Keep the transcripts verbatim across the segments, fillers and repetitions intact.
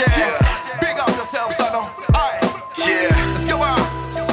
Yeah, big up yourself, son. Aye. Yeah, let's go on.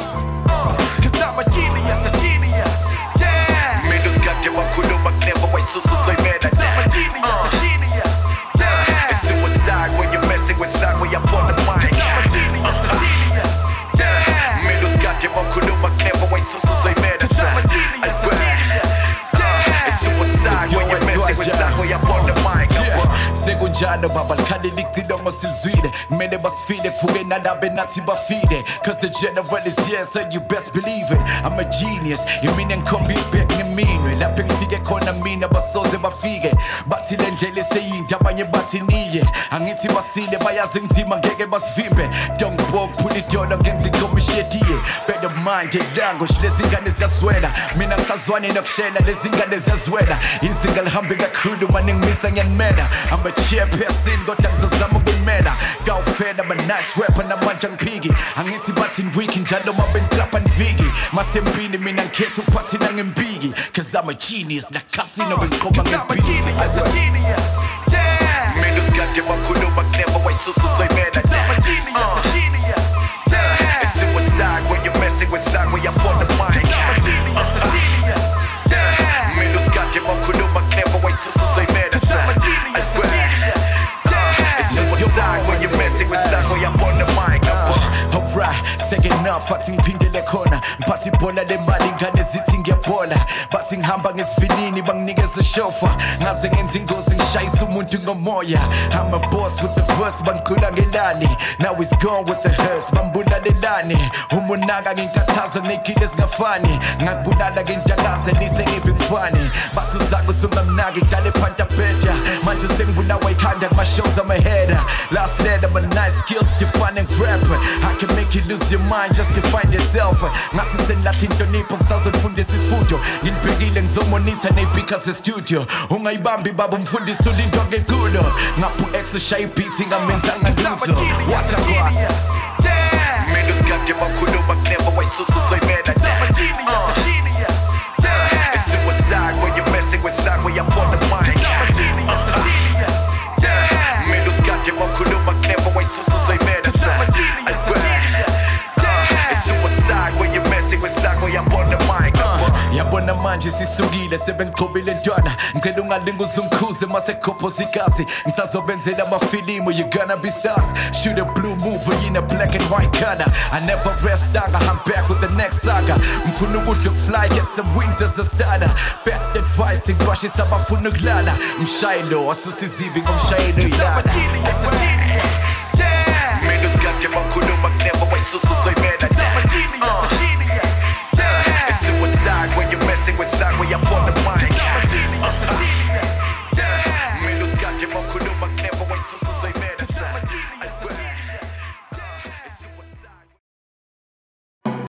Uh, Cause I'm a genius, a genius. Yeah. Menos got them a kuno magneva why so so so mad. Cause I'm a genius, a genius. Yeah. It's suicide when you're messing with side when you're on the mind. Cause I'm a genius, a genius. Yeah. Menos got them a kuno magneva why so so so mad. Cause I'm a genius, a genius. Yeah. It's suicide when you're messing with side when you're on the mind. Sekunjalo babalkhali tilongo silizwile kumele basifile kufuke nalabe nathi bafide cause the general is here so you best believe it. I'm a genius imina ngikhomba ibhek ngeminwe lapho ngifike khona mina basoze bafike bathi le ndlela iseyinto abanye bathi niye angithi basile bayazi ngithima ngeke basivimbe don't walk pull it down ngenza ikomishetiye better mind language lezingane ziyaswela mina ngisazwane nokushela lezingane ziyazwela izinga lihambe kakhulu manje ngimisa ngiyanimela I'm a chairperson kodwa ngizozama ukumela gawufela ama nice rapper namanje ngiphiki angithi bathi week njalo mabe ngiklapha niviki masempini mina ngikhetha uphathi nangempiki cause I'm a genius nakasino bengiqoba ngempiki Cause I'm a genius, yeah. Menos got them a kuno magneva why so so so mad. Cause I'm a genius, a genius. Yeah. It's suicide when you're messing with side when you're on the mind. Cause I'm a genius, a genius. Yeah. Menos got them a kuno magneva why so so so mad. Cause I'm a genius, a genius. It's suicide when you're messing with side when you're on the mind. Alright, second enough athi ngiphindele khona mphathi ibhola lemali ngane zithi ngiyabhola bathi ngihamba ngesivinini banginikeza chauffeur ngaze ngenza ingozi ngishayisa umuntu ngomoya I'm a boss with the verse bangikhula ngelani now he's gone with the hearse bambulalelani umunaka nginkathaza ngekile singafani ngakubulala ngentakaze lise ngivifani bathi uzake sungamnaki ngidale phantapetya manje sengibulawa ikhanda kuma shows I'm a header last letter but nice skills defining rapper I can make you lose your mind just to find yourself ngathi senlathi intonipho ngisazofundisa isifundo nginibhekile ngizomonitha because the studio ungayibambi baba umfundisi ulinto ngekulo ngaphu exercise beating ngamenzanga lutho Cause I'm a genius, yeah. Menos got them a kuno magneva why so so so mad. Cause I'm a genius, a genius. Yeah. It's suicide when you're messing with side when you're on the mind. Cause I'm a genius, a genius. Yeah. Menos got them a kuno magneva why so so so mad. Cause I'm a genius, a genius. Yeah. It's suicide when you're messing with side when you're on the mind. yabona manje sisukile sebengiqhobile ntwana ngicela ungalinga uzungikhuze masekhophoza igazi ngisazobenzela amafilimu you gonna be stars shoot a blue movie in a black and white color I never rest down I'm back with the next saga mfuna ukudla ukufly get some wings as a starter best advice ngiqwashisa abafuna ukulala mshayelo asusa izibi ngomshayelo Cause I'm a genius, a genius.